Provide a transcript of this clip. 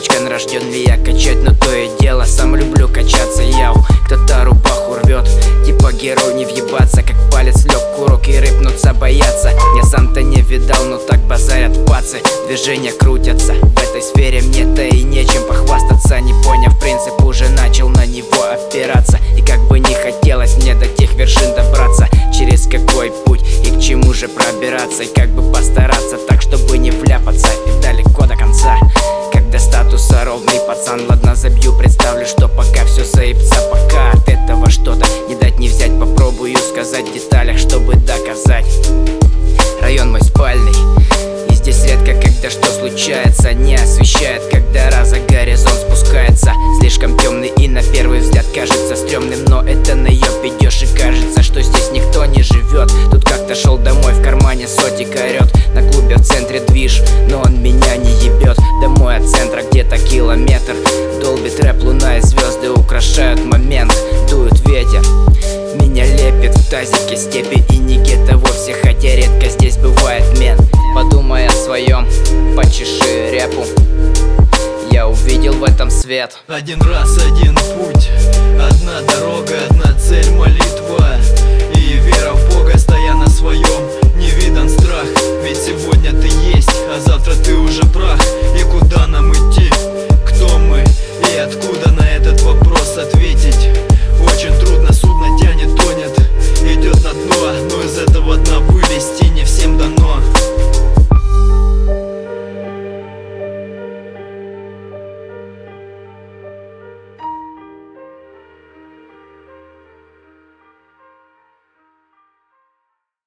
пачкан, рожден ли я качать, но то и дело. Сам люблю качаться, яу. Кто-то рубаху рвет, типа герой не въебаться. Как палец лег курок и рыпнуться боятся. Я сам-то не видал, но так базарят пацы. Движения крутятся, в этой сфере мне-то и нечем похвастаться. Не поняв принцип, уже начал на него опираться. И как бы не хотелось мне до тех вершин добраться, через какой путь и к чему же пробираться, и как бы постараться так, чтобы не вляпаться и далеко до конца. Когда статуса ровный пацан, ладно забью, представлю, что пока все заебца. Пока от этого что-то не дать не взять, попробую сказать в деталях, чтобы доказать. Район мой спальный, и здесь редко, когда что случается, не освещает, когда раза горизонт спускается. Слишком темный и на первый взгляд кажется стрёмным, но это на ёб идёшь и кажется, что здесь никто не живет. Тут как-то шел домой, в кармане сотик орёт. На клубе в центре движ, но он меня не ебет. Домой от центра где-то километр. Долбит рэп, луна и звезды украшают момент. Дует ветер, меня лепит в тазике степи и не гетто вовсе, хотя редко здесь бывает мен. Подумай о своем, почеши репу, я увидел в этом свет. Один раз, один путь, одна дорога, одна цель, молитва.